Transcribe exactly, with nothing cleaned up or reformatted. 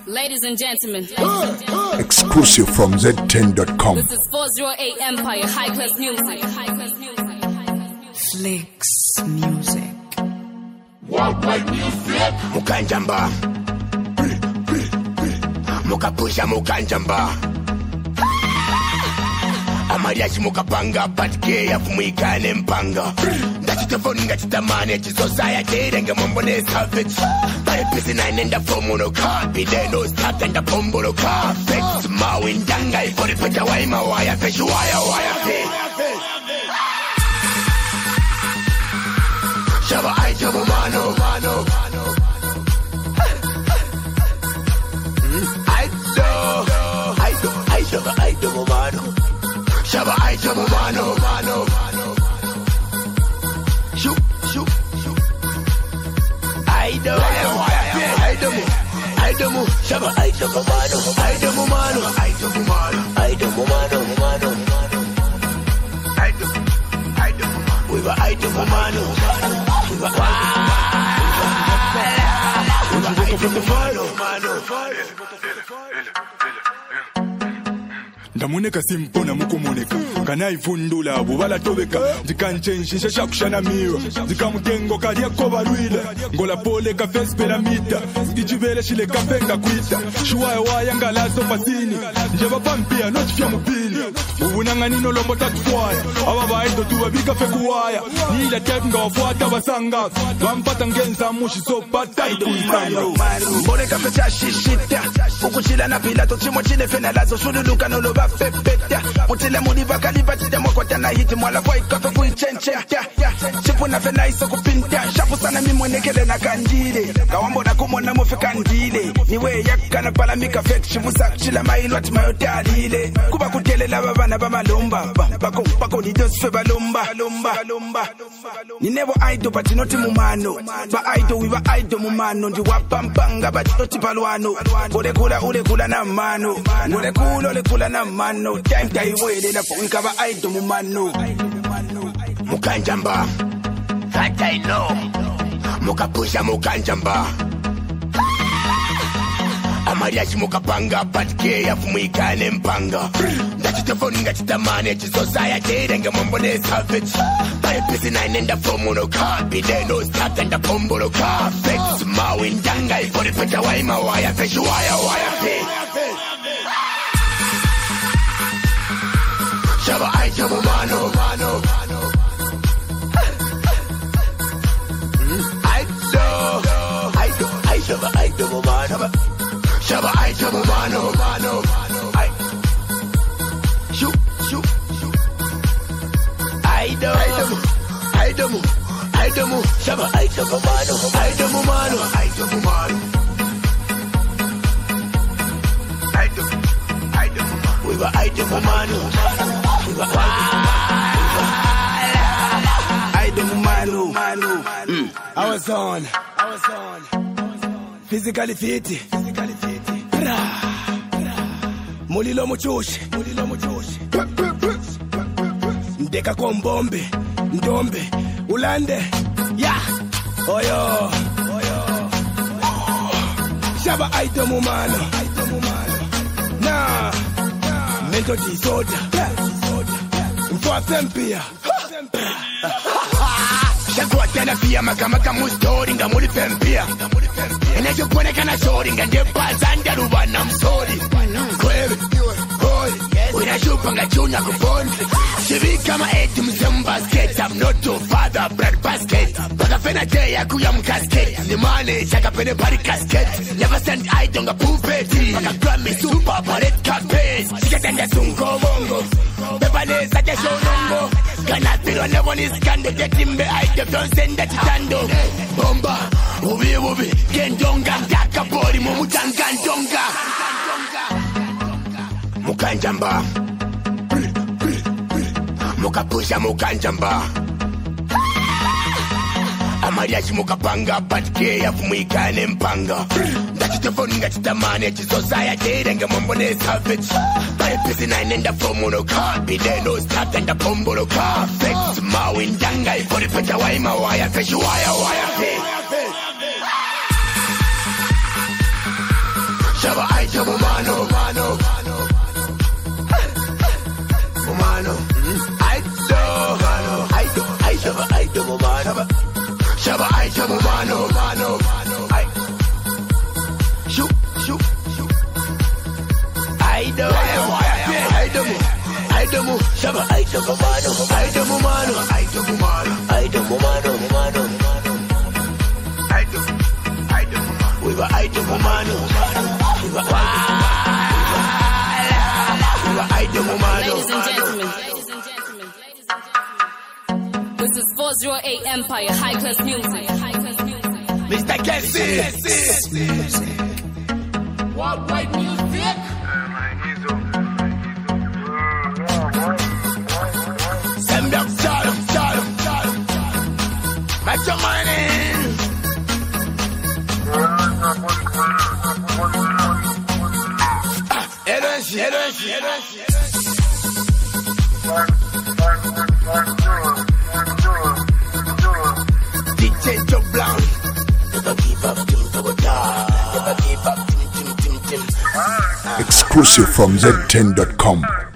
Ladies and gentlemen, exclusive from Z ten dot com. This is four oh eight Empire, high class music. Flex music. Worldwide music. Mukanjamba. Mukapusha mukanjamba. Amariachi mukapanga patike ya fumuikane mpanga. Ndachitafoni ngachitamane chisociety renge mombone savage. Pare pisi na inenda fomuno kapi deno start and pombolo perfect. Mawindanga ifori peta waima waya fish waya waya fish. Shaba aito mano mano. Aito aito aito aito mano. Shaba aito mano mano. Shoot shoot shoot. Aito aito aito mo. Shaba aito mano aito mano aito mano aito mano mano. Aito aito we were aito mano. We were aito mano mano. Ndamuneka simpona mukumoneka kana ifundula bubala tobeka ndikanchenshisha shakushana miwa ndikamutengo kaliya kobalwile ngola pole ka face pyramid ndijibele shile kafenga kwita shuwaye waya ngalaso pasini njeba pampia not fya mupini ubunanga nino lombo tatwaya aba baito tubabika fekuwaya nila type ngawafuata basanga bampata ngenza mushi so patai kuisanga mbone ka fecha shishita ukuchila na pilato chimo chile fena lazo shululuka no loba fepeta mutile muliva kaliva tida mwakota na hiti mwala kwa ikafe kuichenche chipu na fena iso kupinta shapu sana mimwenekele na kanjile kawambo na kumona mufi kandile niwe yaka na palamika fek shibusa chila mailo ati mayotalile kuba kutele la babana ba malumba bako bako ni dosfe balumba balumba ninebo aido but not mumano ba aido we ba aido mumano ndi wapampanga but not palwano ule kula ule kula na mano ule kula ule kula na mano time tai wele na funka ba aido mumano mukanjamba that I know mukapusha mukanjamba Amariachi mukapanga patike ya fumuikane mpanga ndachitafoni ngachitamane chisociety renge mombone savage pare pisi na inenda fomuno kapi deno start and pombolo perfect mawindanga ifori peta waima waya fish waya waya fish Shaba aito mano mano Aito Aito Aito Aito mano Shaba aito mano mano I Shoot shoot shoot Aito Aito Aito Aito Shaba aito mano aito mano aito mano Aito Aito we were aito mano we were aito mano mano I was on I was on physically fit physically fit mulilo muchushi mulilo muchushi ndeka kombombe ndombe ulande ya oyo oyo shaba aito mumano aito mumano na mental disorder mfwa sempia Shakwa tena pia makamaka mustori nga muli pempia Enejo kwenye kana shori nga ndepa zanda rubana msori Kwebe, boy, unashupa nga chuna kuponi Shibi kama eti msemu basket I'm not your father, bread basket Baka fena te ya kuya mkasket Nimane, shaka pene pari kasket Never send I donga pupeti Baka Grammy super paret carpet Shika tenda sunko bongo Bebale sa jesho nongo Ganapiro nevo niskande Jetimbe aite flonsenda chitando Bomba, ubi ubi Kendonga, mtaka bori Mumutanga ndonga Mukanjamba Mukapusha mukanjamba Amariachi mukapanga patike ya fumuikane mpanga ndachitafoni ngachitamane chisociety renge mombone savage pare pisi na inenda fomuno kapi deno start and pombolo perfect mawindanga ifori peta waima waya fish waya waya fish Shaba Shaba item mano, mano, I shoot, shoot, shoot. I do, I do, I do, Shaba item mano, I do mano, I do mano, I do mano, mano, I do, I do, we were I do mano, we were I do mano. Ladies and gentlemen, ladies and gentlemen, ladies and gentlemen, this is four oh eight Empire, high class music, high class music. Mister Kessie, what white music? Send up, Charlie, Charlie, Charlie. Make your money. Energy, energy, energy. D J Joe Brown. Never give up, Tim, never die. Never give up, Tim, Tim, Tim, Tim. Exclusive from Z ten dot com.